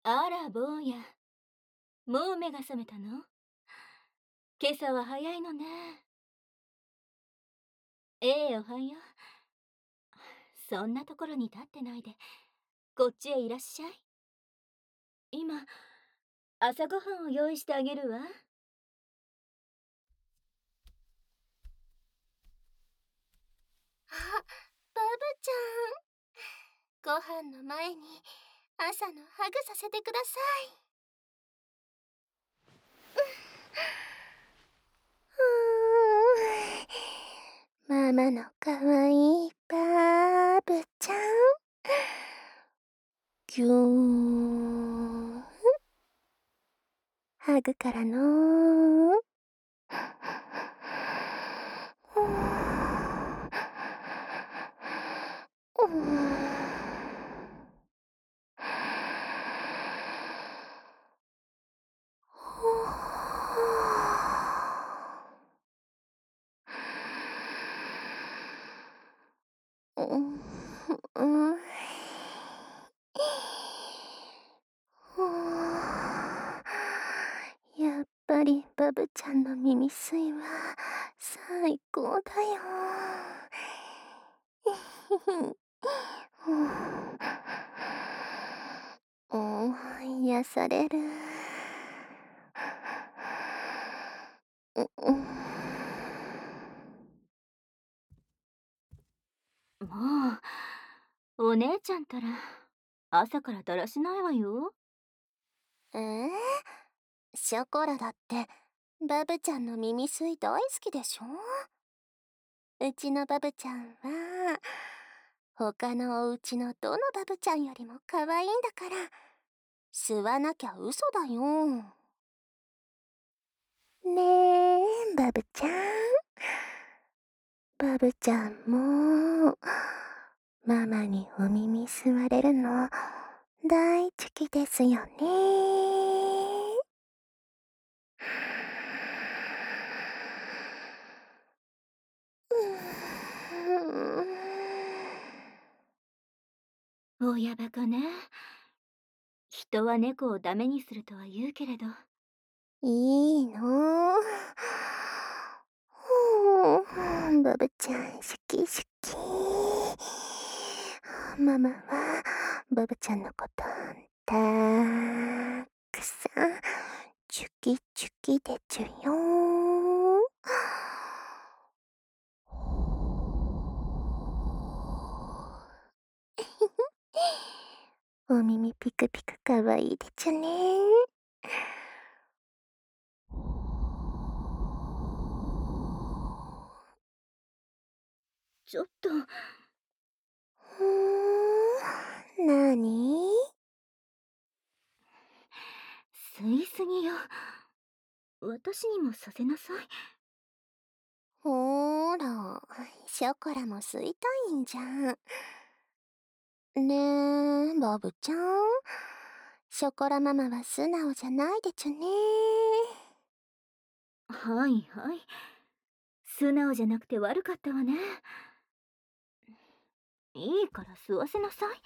あら、坊や。もう目が覚めたの？今朝は早いのね。ええ、おはよう。そんなところに立ってないで、こっちへいらっしゃい。今、朝ごはんを用意してあげるわ。 あ、バブちゃん。ご飯の前に朝のハグさせてください。ママのかわいいバブちゃん。ぎゅーん。ハグからのうんうん。やっぱりバブちゃんの耳吸いは最高だよ。癒される。 もう、お姉ちゃんたら、朝からだらしないわよ。 えー、ショコラだってバブちゃんの耳吸い大好きでしょ。うちのバブちゃんは他のお家のどのバブちゃんよりも可愛いんだから、吸わなきゃ嘘だよ。ねえ、バブちゃん。バブちゃんも、ママにお耳吸われるの大好きですよね。 親バカね。人は猫をダメにするとは言うけれど。 いいの。バブちゃん好き好き。ママはバブちゃんのことたくさんチュキチュキでちゅよ。お耳ピクピクかわいいでちゅね。 ちょっと、 なに？ 吸いすぎよ。私にもさせなさい。 ほーら、ショコラも吸いたいんじゃん。ねえ、バブちゃん。ショコラママは素直じゃないでちゅね。 はいはい。素直じゃなくて悪かったわね。いいから吸わせなさい。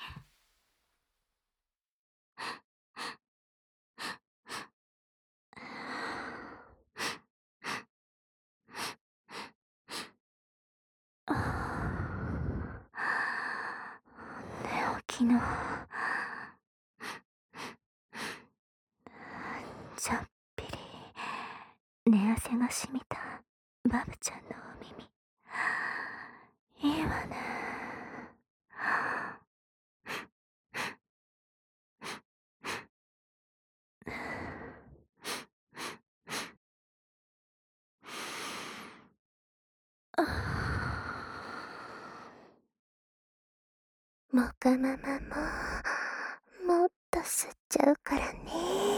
寝起きのちょっぴり寝汗がしみたバブちゃんのお耳、いいわね。 モカママも、もっと吸っちゃうからね。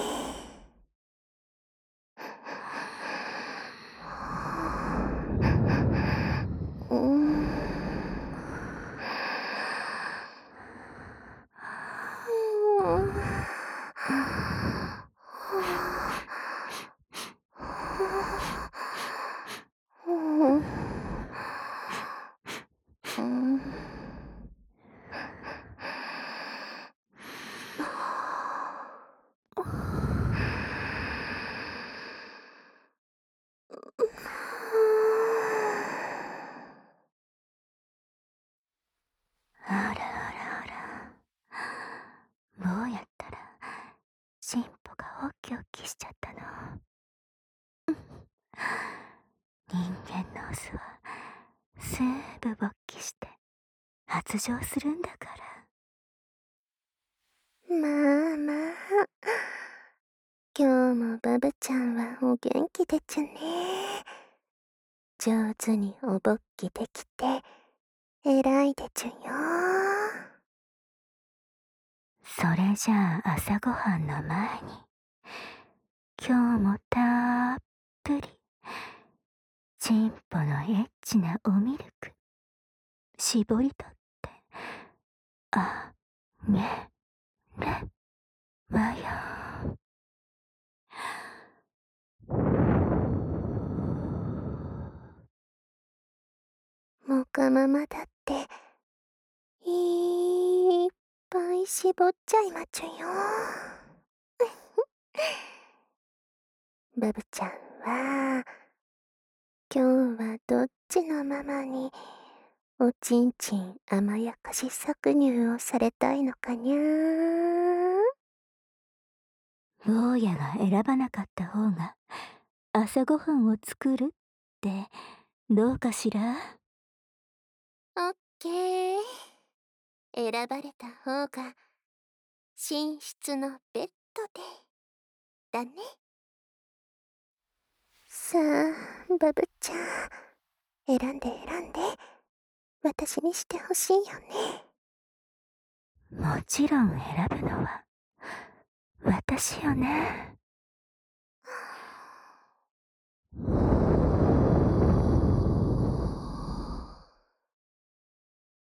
うん。 起しちゃったの。人間のオスはすぐ勃起して発情するんだから。 まあまあ、今日もバブちゃんはお元気でちゅね。上手にお勃起できて偉いでちゅよ。 それじゃあ朝ごはんの前に今日もたっぷりチンポのエッチなおミルク絞り取ってあげるわよ。 もかままだっていっぱい絞っちゃいまちゅよ。バブちゃんは今日はどっちのママにおちんちん甘やかし搾乳をされたいのかにゃー。 坊やが選ばなかった方が朝ごはんを作るってどうかしら。 オッケー。選ばれた方が寝室のベッドでだね。さあバブちゃん、選んで私にしてほしいよね。 もちろん選ぶのは私よね。